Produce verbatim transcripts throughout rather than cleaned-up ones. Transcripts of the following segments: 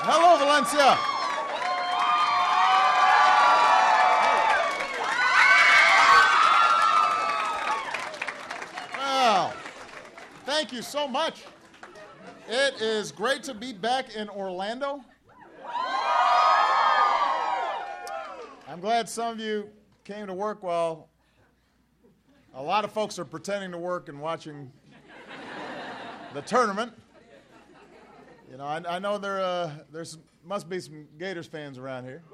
Hello, Valencia. Well, thank you so much. It is great to be back in Orlando. I'm glad some of you came to work while a lot of folks are pretending to work and watching the tournament. You know, I, I know there uh, there's must be some Gators fans around here.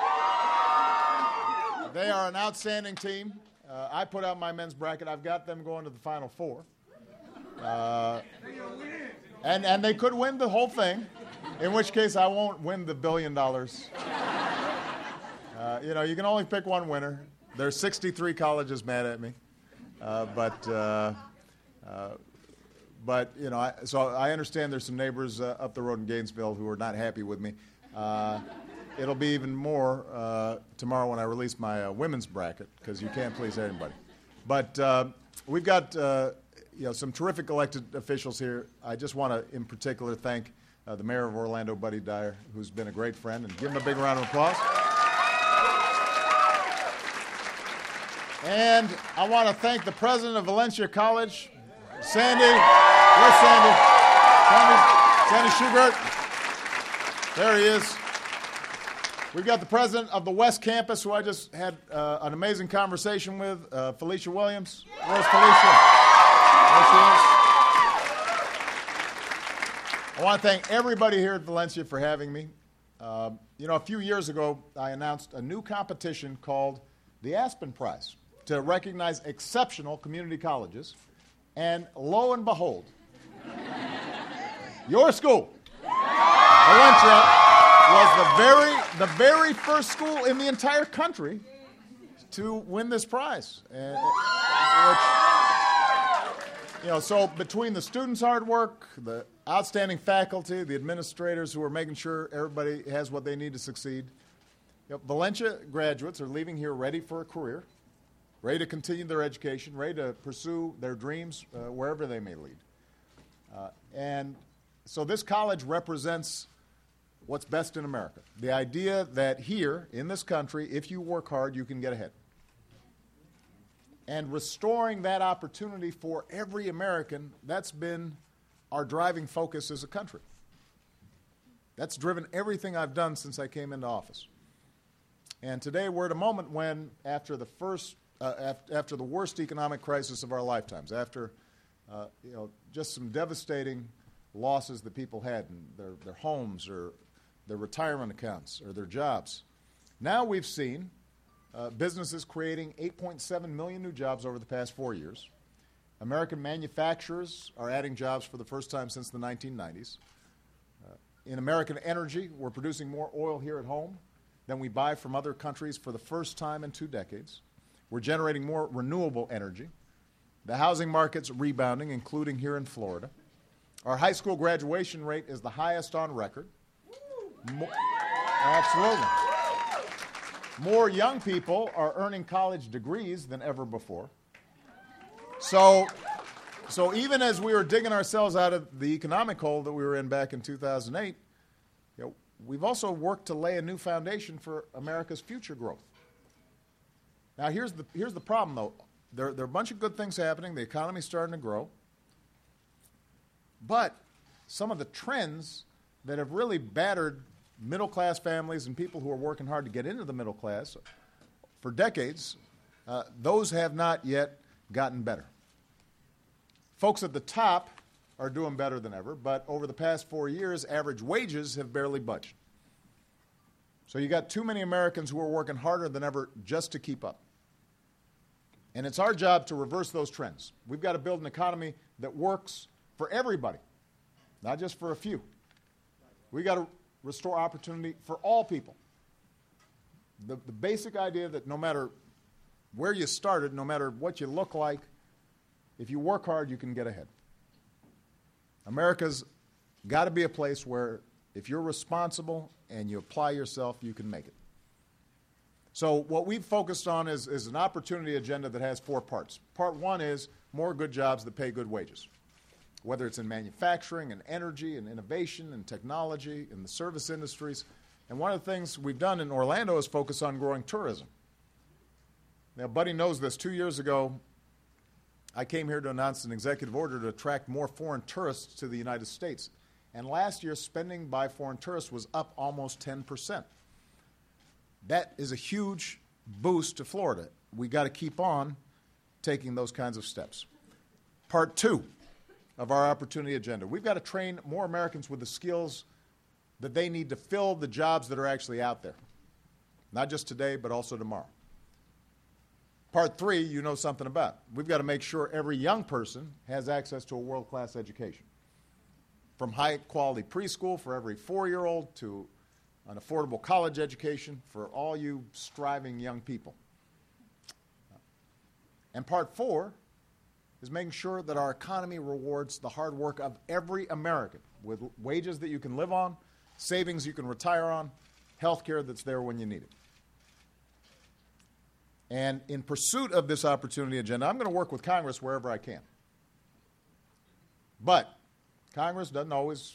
They are an outstanding team. Uh, I put out my men's bracket. I've got them going to the Final Four. Uh, and, and they could win the whole thing, in which case I won't win the billion dollars. Uh, you know, you can only pick one winner. There's sixty-three colleges mad at me. Uh, but, uh, uh, but you know, I, so I understand there's some neighbors uh, up the road in Gainesville who are not happy with me. Uh, it'll be even more uh, tomorrow when I release my uh, women's bracket, because you can't please everybody. But uh, we've got uh, you know, some terrific elected officials here. I just want to, in particular, thank uh, the mayor of Orlando, Buddy Dyer, who's been a great friend, and give him a big round of applause. And I want to thank the president of Valencia College, Sandy. Where's Sandy? Sandy, Sandy Schubert. There he is. We've got the president of the West Campus, who I just had uh, an amazing conversation with, uh, Felicia Williams. Where's Felicia? There she is. I want to thank everybody here at Valencia for having me. Uh, you know, a few years ago, I announced a new competition called the Aspen Prize to recognize exceptional community colleges. And lo and behold, your school, Valencia, was the very, the very first school in the entire country to win this prize. And, which, you know, so between the students' hard work, the outstanding faculty, the administrators who are making sure everybody has what they need to succeed, you know, Valencia graduates are leaving here ready for a career, ready to continue their education, ready to pursue their dreams uh, wherever they may lead. Uh, and so this college represents what's best in America. The idea that here in this country, if you work hard, you can get ahead. And restoring that opportunity for every American, that's been our driving focus as a country. That's driven everything I've done since I came into office. And today we're at a moment when, after the first, uh, after, after the worst economic crisis of our lifetimes, after uh, you know, just some devastating losses that people had in their, their homes or their retirement accounts or their jobs, now we've seen uh, businesses creating eight point seven million new jobs over the past four years. American manufacturers are adding jobs for the first time since the nineteen nineties. Uh, in American energy, we're producing more oil here at home than we buy from other countries for the first time in two decades. We're generating more renewable energy. The housing market's rebounding, including here in Florida. Our high school graduation rate is the highest on record. Mo- Absolutely. More young people are earning college degrees than ever before. So, so even as we were digging ourselves out of the economic hole that we were in back in two thousand eight, you know, we've also worked to lay a new foundation for America's future growth. Now, here's the, here's the problem, though. There, there are a bunch of good things happening. The economy's starting to grow. But some of the trends that have really battered middle-class families and people who are working hard to get into the middle class for decades, uh, those have not yet gotten better. Folks at the top are doing better than ever, but over the past four years, average wages have barely budged. So you got too many Americans who are working harder than ever just to keep up. And it's our job to reverse those trends. We've got to build an economy that works for everybody, not just for a few. We've got to restore opportunity for all people. The, the basic idea that no matter where you started, no matter what you look like, if you work hard, you can get ahead. America's got to be a place where if you're responsible and you apply yourself, you can make it. So what we've focused on is, is an opportunity agenda that has four parts. Part one is more good jobs that pay good wages. whether it's in manufacturing and energy and innovation and technology and the service industries. And one of the things we've done in Orlando is focus on growing tourism. Now, Buddy knows this. Two years ago, I came here to announce an executive order to attract more foreign tourists to the United States. And last year, spending by foreign tourists was up almost ten percent. That is a huge boost to Florida. We got to keep on taking those kinds of steps. Part two of our opportunity agenda. We've got to train more Americans with the skills that they need to fill the jobs that are actually out there. Not just today, but also tomorrow. Part three, you know something about. We've got to make sure every young person has access to a world-class education. From high-quality preschool for every four-year-old to an affordable college education for all you striving young people. And part four is making sure that our economy rewards the hard work of every American with wages that you can live on, savings you can retire on, health care that's there when you need it. And in pursuit of this opportunity agenda, I'm going to work with Congress wherever I can. But Congress doesn't always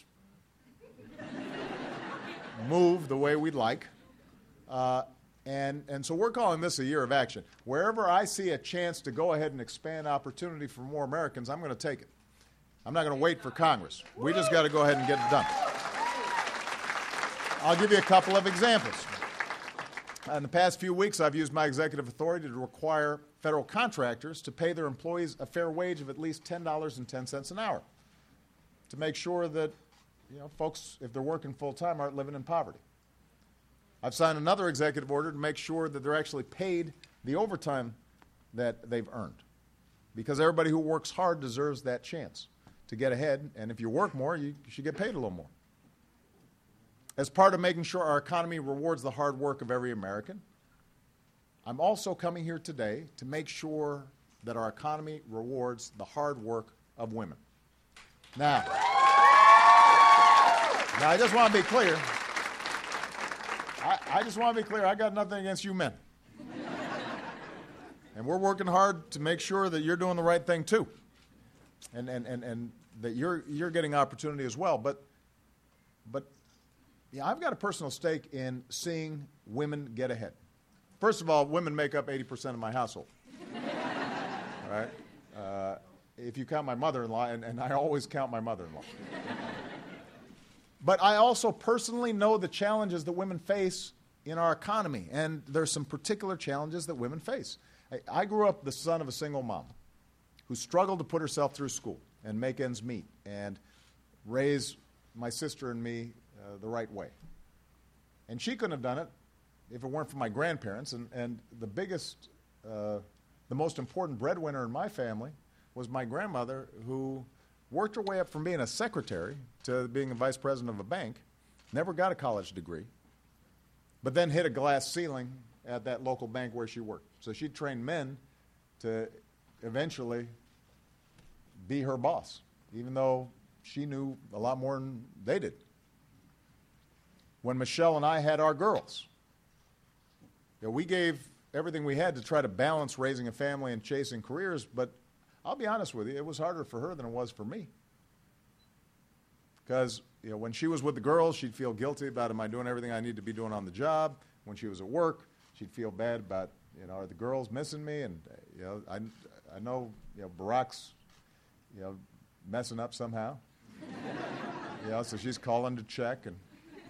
move the way we'd like. Uh, and, and so we're calling this a year of action. Wherever I see a chance to go ahead and expand opportunity for more Americans, I'm going to take it. I'm not going to wait for Congress. We just got to go ahead and get it done. I'll give you a couple of examples. In the past few weeks, I've used my executive authority to require federal contractors to pay their employees a fair wage of at least ten dollars and ten cents an hour to make sure that, you know, folks, if they're working full-time, aren't living in poverty. I've signed another executive order to make sure that they're actually paid the overtime that they've earned, because everybody who works hard deserves that chance to get ahead, and if you work more, you should get paid a little more. As part of making sure our economy rewards the hard work of every American, I'm also coming here today to make sure that our economy rewards the hard work of women. Now, now I just want to be clear. I, I just want to be clear. I got nothing against you men. And we're working hard to make sure that you're doing the right thing too. And, and, and, and that you're, you're getting opportunity as well. But, but yeah, I've got a personal stake in seeing women get ahead. First of all, women make up eighty percent of my household. All right? Uh, if you count my mother-in-law, and, and I always count my mother-in-law. But I also personally know the challenges that women face in our economy, and there's some particular challenges that women face. I, I grew up the son of a single mom who struggled to put herself through school and make ends meet and raise my sister and me Uh, the right way. And she couldn't have done it if it weren't for my grandparents. And, and the biggest, uh, the most important breadwinner in my family was my grandmother, who worked her way up from being a secretary to being a vice president of a bank, never got a college degree, but then hit a glass ceiling at that local bank where she worked. So she trained men to eventually be her boss, even though she knew a lot more than they did. When Michelle and I had our girls, you know, we gave everything we had to try to balance raising a family and chasing careers, but I'll be honest with you, it was harder for her than it was for me. Because, you know, when she was with the girls, she'd feel guilty about, am I doing everything I need to be doing on the job? When she was at work, she'd feel bad about, you know, are the girls missing me? And, you know, I, I know, you know, Barack's, you know, messing up somehow. You know, so she's calling to check. And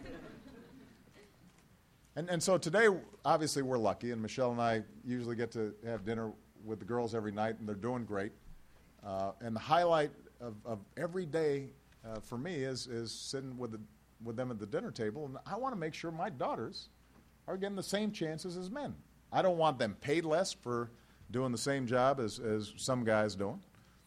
And, and so today, obviously, we're lucky, and Michelle and I usually get to have dinner with the girls every night, and they're doing great. Uh, and the highlight of, of every day uh, for me is, is sitting with, the, with them at the dinner table, and I want to make sure my daughters are getting the same chances as men. I don't want them paid less for doing the same job as, as some guys doing.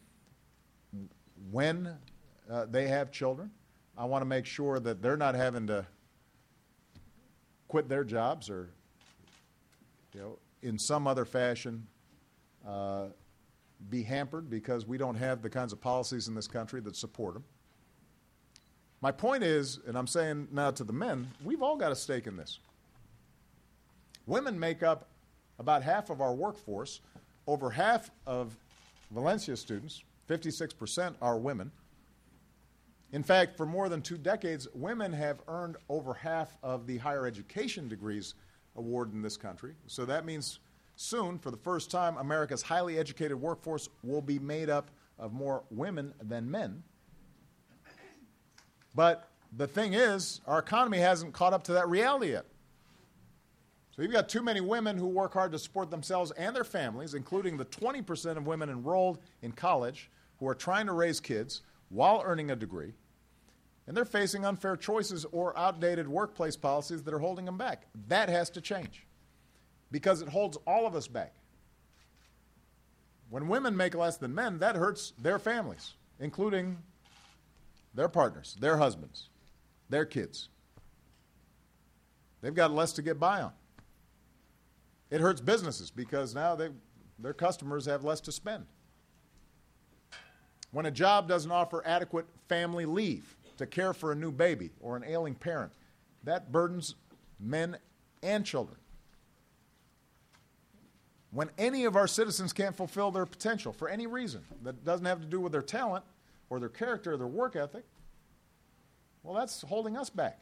When uh, they have children, I want to make sure that they're not having to quit their jobs or, you know, in some other fashion uh, be hampered because we don't have the kinds of policies in this country that support them. My point is, and I'm saying now to the men, we've all got a stake in this. Women make up about half of our workforce. Over half of Valencia students, fifty-six percent, are women. In fact, for more than two decades, women have earned over half of the higher education degrees awarded in this country. So that means soon, for the first time, America's highly educated workforce will be made up of more women than men. But the thing is, our economy hasn't caught up to that reality yet. So you've got too many women who work hard to support themselves and their families, including the twenty percent of women enrolled in college who are trying to raise kids while earning a degree, and they're facing unfair choices or outdated workplace policies that are holding them back. That has to change because it holds all of us back. When women make less than men, that hurts their families, including their partners, their husbands, their kids. They've got less to get by on. It hurts businesses because now they, their customers have less to spend. When a job doesn't offer adequate family leave to care for a new baby or an ailing parent, that burdens men and children. When any of our citizens can't fulfill their potential for any reason that doesn't have to do with their talent or their character or their work ethic, well, that's holding us back.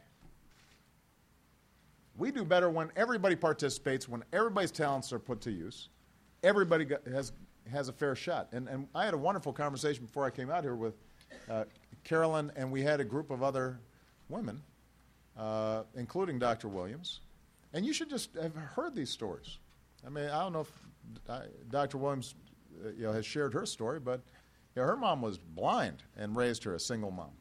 We do better when everybody participates, when everybody's talents are put to use. Everybody got, has has a fair shot. And, and I had a wonderful conversation before I came out here with uh, Carolyn, and we had a group of other women, uh, including Doctor Williams. And you should just have heard these stories. I mean, I don't know if I, Doctor Williams uh, you know, has shared her story, but you know, her mom was blind and raised her a single mom.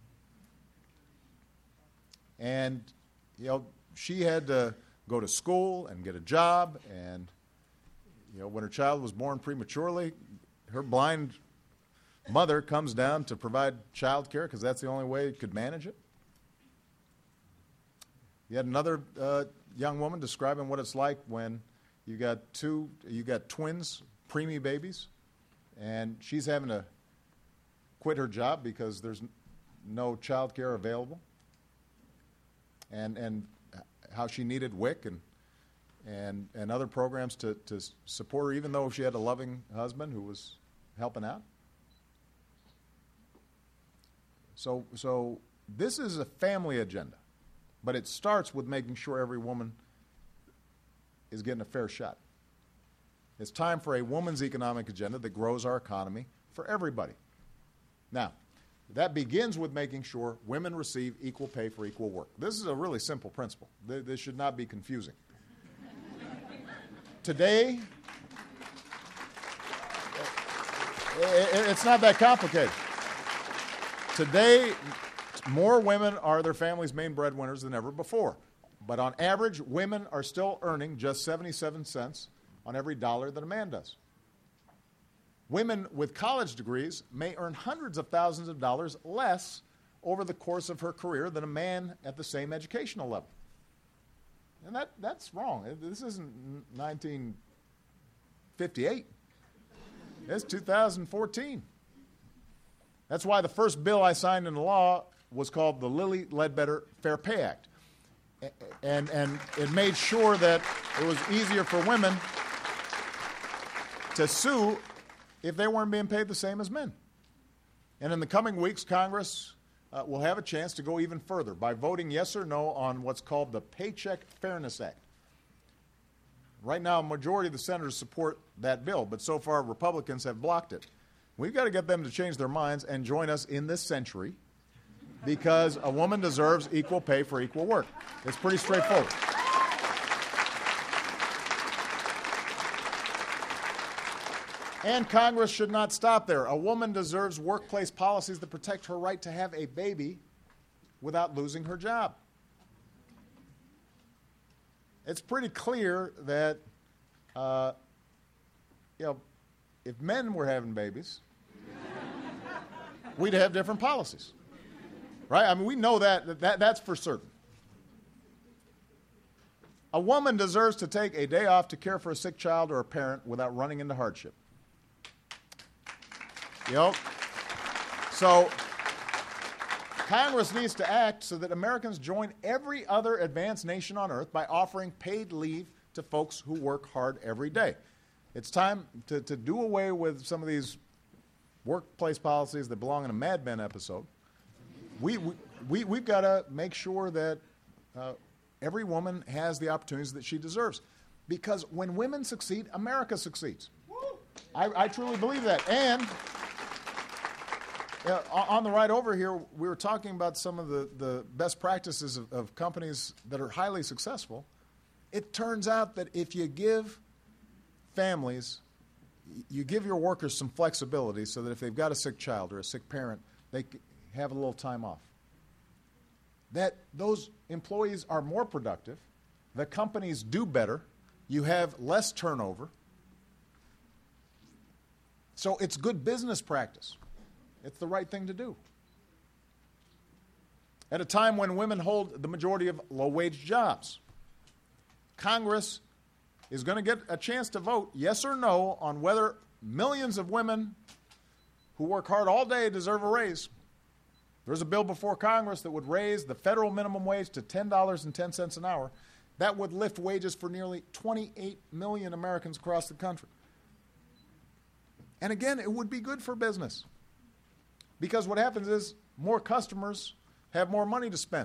And, you know, she had to go to school and get a job, and you know, when her child was born prematurely, her blind mother comes down to provide child care because that's the only way it could manage it. You had another uh, young woman describing what it's like when you got two, you got twins, preemie babies, and she's having to quit her job because there's no child care available, and and how she needed W I C and and and other programs to, to support her, even though she had a loving husband who was helping out. So so this is a family agenda, but it starts with making sure every woman is getting a fair shot. It's time for a woman's economic agenda that grows our economy for everybody. Now, that begins with making sure women receive equal pay for equal work. This is a really simple principle. This should not be confusing. Today, it's not that complicated. Today, more women are their family's main breadwinners than ever before. But on average, women are still earning just seventy-seven cents on every dollar that a man does. Women with college degrees may earn hundreds of thousands of dollars less over the course of her career than a man at the same educational level. And that, that's wrong. This isn't nineteen fifty-eight. It's two thousand fourteen. That's why the first bill I signed into law was called the Lilly Ledbetter Fair Pay Act. And, and it made sure that it was easier for women to sue if they weren't being paid the same as men. And in the coming weeks, Congress uh, will have a chance to go even further by voting yes or no on what's called the Paycheck Fairness Act. Right now, a majority of the senators support that bill, but so far Republicans have blocked it. We've got to get them to change their minds and join us in this century because a woman deserves equal pay for equal work. It's pretty straightforward. And Congress should not stop there. A woman deserves workplace policies that protect her right to have a baby without losing her job. It's pretty clear that, uh, you know, if men were having babies, we'd have different policies, right? I mean, we know that, that that's for certain. A woman deserves to take a day off to care for a sick child or a parent without running into hardship. You know, so Congress needs to act so that Americans join every other advanced nation on earth by offering paid leave to folks who work hard every day. It's time to, to do away with some of these workplace policies that belong in a Mad Men episode we, we, we, we've got to make sure that uh, every woman has the opportunities that she deserves. Because when women succeed, America succeeds. I, I truly believe that. And uh, on the ride over here, we were talking about some of the, the best practices of, of companies that are highly successful. It turns out that if you give families, you give your workers some flexibility so that if they've got a sick child or a sick parent, they have a little time off. That those employees are more productive, the companies do better, you have less turnover. So it's good business practice. It's the right thing to do. At a time when women hold the majority of low-wage jobs, Congress is going to get a chance to vote yes or no on whether millions of women who work hard all day deserve a raise. There's a bill before Congress that would raise the federal minimum wage to ten dollars and ten cents an hour. That would lift wages for nearly twenty-eight million Americans across the country. And again, it would be good for business. Because what happens is more customers have more money to spend.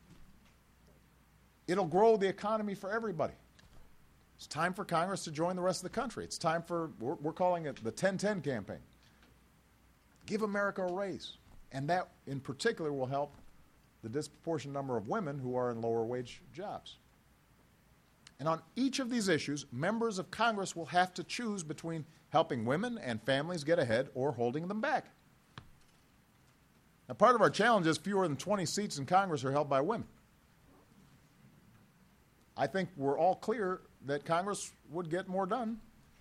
It'll grow the economy for everybody. It's time for Congress to join the rest of the country. It's time for, we're, we're calling it the ten ten campaign. Give America a raise. And that, in particular, will help the disproportionate number of women who are in lower wage jobs. And on each of these issues, members of Congress will have to choose between helping women and families get ahead or holding them back. Now, part of our challenge is fewer than twenty seats in Congress are held by women. I think we're all clear that Congress would get more done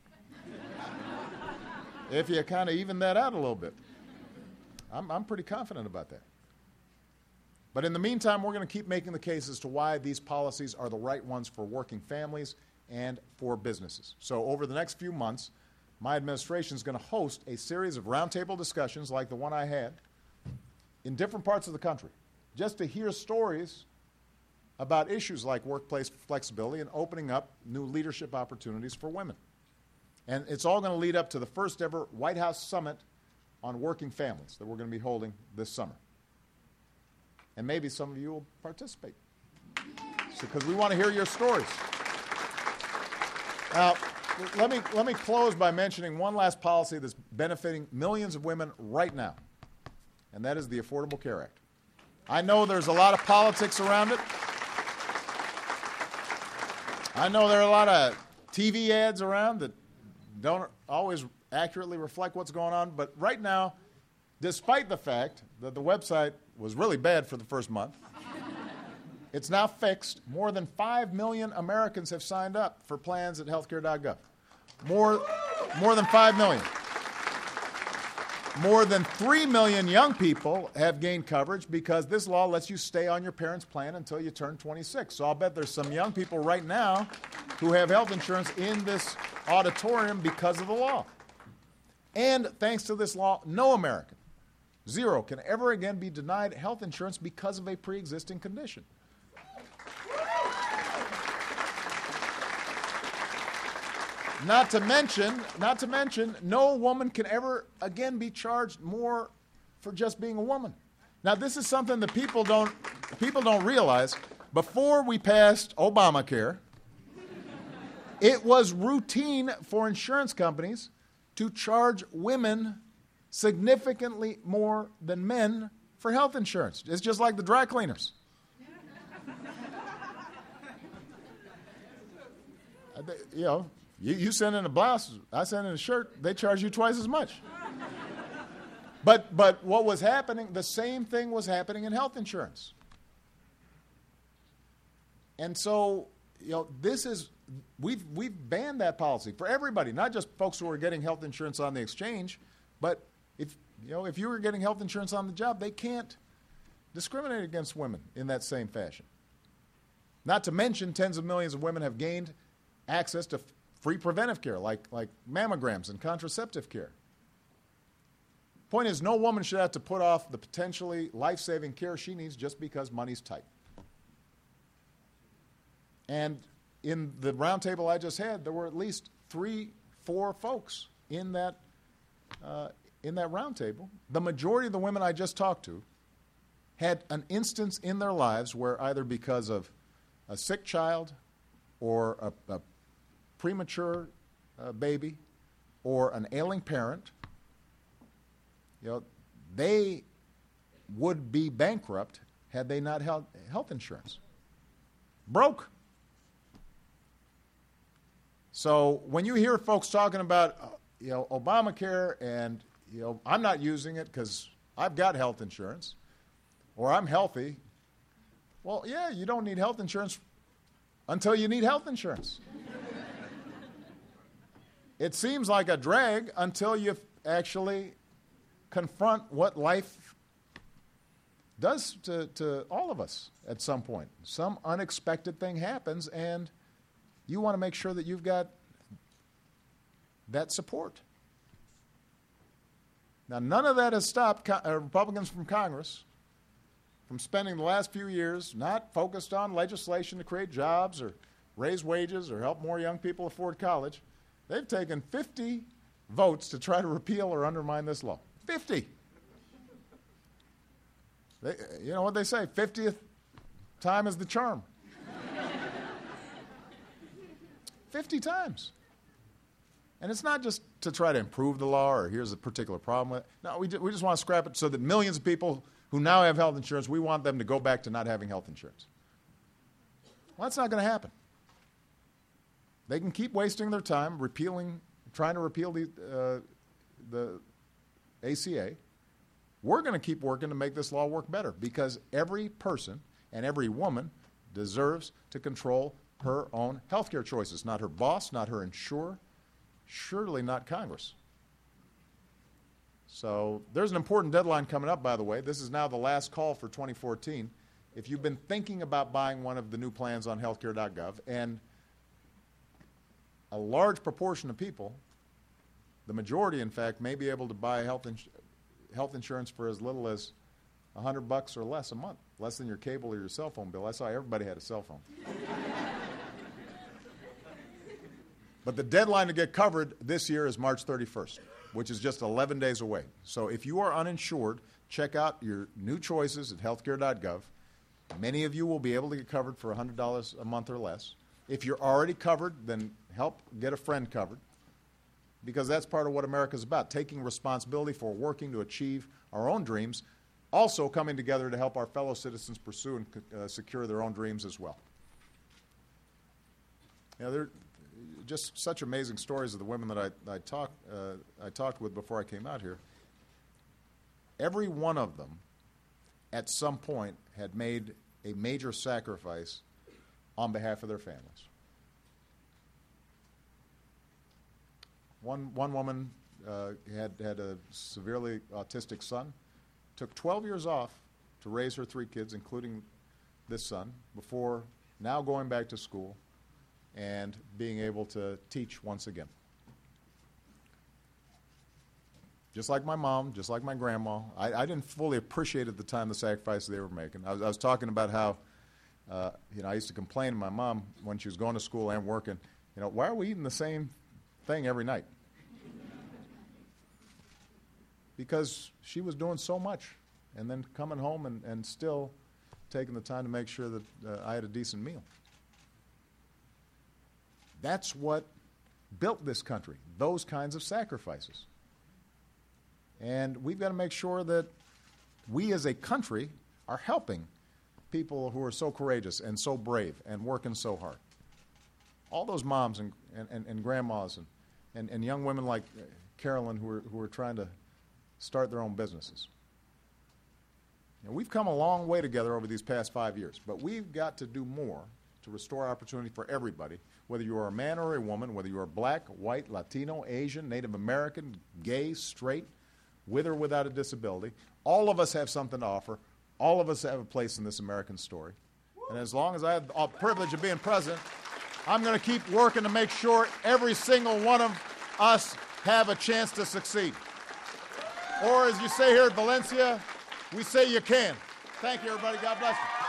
if you kind of even that out a little bit. I'm, I'm pretty confident about that. But in the meantime, we're going to keep making the case as to why these policies are the right ones for working families and for businesses. So over the next few months, my administration is going to host a series of roundtable discussions like the one I had in different parts of the country, just to hear stories about issues like workplace flexibility and opening up new leadership opportunities for women. And it's all going to lead up to the first ever White House Summit on Working Families that we're going to be holding this summer. And maybe some of you will participate, because so, we want to hear your stories. Now, let me, let me close by mentioning one last policy that's benefiting millions of women right now, and that is the Affordable Care Act. I know there's a lot of politics around it. I know there are a lot of T V ads around that don't always accurately reflect what's going on, but right now, despite the fact that the website was really bad for the first month, it's now fixed. More than five million Americans have signed up for plans at healthcare dot gov. More, more than five million. More than three million young people have gained coverage because this law lets you stay on your parents' plan until you turn twenty-six. So I'll bet there's some young people right now who have health insurance in this auditorium because of the law. And thanks to this law, no American, zero, can ever again be denied health insurance because of a pre-existing condition. Not to mention, not to mention, no woman can ever again be charged more for just being a woman. Now, this is something that people don't, people don't realize. Before we passed Obamacare, it was routine for insurance companies to charge women significantly more than men for health insurance. It's just like the dry cleaners. You know, you, you send in a blouse, I send in a shirt, they charge you twice as much. But but what was happening, the same thing was happening in health insurance. And so, you know, this is, we've we've banned that policy for everybody, not just folks who are getting health insurance on the exchange, but if you know, if you were getting health insurance on the job, they can't discriminate against women in that same fashion. Not to mention, tens of millions of women have gained access to free preventive care, like, like mammograms and contraceptive care. Point is, no woman should have to put off the potentially life-saving care she needs just because money's tight. And in the roundtable I just had, there were at least three, four folks in that uh, in that roundtable. The majority of the women I just talked to had an instance in their lives where either because of a sick child or a, a premature uh, baby or an ailing parent, you know, they would be bankrupt had they not had health insurance. Broke. So when you hear folks talking about, uh, you know, Obamacare and, you know, I'm not using it because I've got health insurance or I'm healthy. Well, yeah, you don't need health insurance until you need health insurance. It seems like a drag until you actually confront what life does to, to all of us at some point. Some unexpected thing happens, and you want to make sure that you've got that support. Now, none of that has stopped co- uh, Republicans from Congress from spending the last few years not focused on legislation to create jobs or raise wages or help more young people afford college. They've taken fifty votes to try to repeal or undermine this law. fifty. They, you know what they say, fiftieth time is the charm. fifty times. And it's not just to try to improve the law or here's a particular problem with it. No, we, we just want to scrap it so that millions of people who now have health insurance, we want them to go back to not having health insurance. Well, that's not going to happen. They can keep wasting their time repealing, trying to repeal the, uh, the A C A. We're going to keep working to make this law work better because every person and every woman deserves to control her own health care choices, not her boss, not her insurer, surely not Congress. So there's an important deadline coming up, by the way. This is now the last call for twenty fourteen. If you've been thinking about buying one of the new plans on healthcare dot gov, and a large proportion of people, the majority, in fact, may be able to buy health, ins- health insurance for as little as one hundred bucks or less a month, less than your cable or your cell phone bill. I saw everybody had a cell phone. But the deadline to get covered this year is March thirty-first, which is just eleven days away. So if you are uninsured, check out your new choices at healthcare dot gov. Many of you will be able to get covered for one hundred dollars a month or less. If you're already covered, then help get a friend covered, because that's part of what America is about, taking responsibility for working to achieve our own dreams, also coming together to help our fellow citizens pursue and uh, secure their own dreams as well. You know, there are just such amazing stories of the women that I, I, talk, uh, I talked with before I came out here. Every one of them, at some point, had made a major sacrifice on behalf of their families. One, one woman uh, had, had a severely autistic son, took twelve years off to raise her three kids, including this son, before now going back to school and being able to teach once again. Just like my mom, just like my grandma, I, I didn't fully appreciate at the time the sacrifices they were making. I was, I was talking about how, uh, you know, I used to complain to my mom when she was going to school and working, you know, why are we eating the same thing every night? Because she was doing so much and then coming home and, and still taking the time to make sure that uh, I had a decent meal. That's what built this country, those kinds of sacrifices. And we've got to make sure that we as a country are helping people who are so courageous and so brave and working so hard. All those moms and, and, and grandmas and, and, and young women like Carolyn who are, who are trying to start their own businesses. You know, we've come a long way together over these past five years, but we've got to do more to restore opportunity for everybody, whether you are a man or a woman, whether you are black, white, Latino, Asian, Native American, gay, straight, with or without a disability. All of us have something to offer. All of us have a place in this American story. And as long as I have the privilege of being president, I'm going to keep working to make sure every single one of us have a chance to succeed. Or as you say here at Valencia, we say you can. Thank you, everybody. God bless you.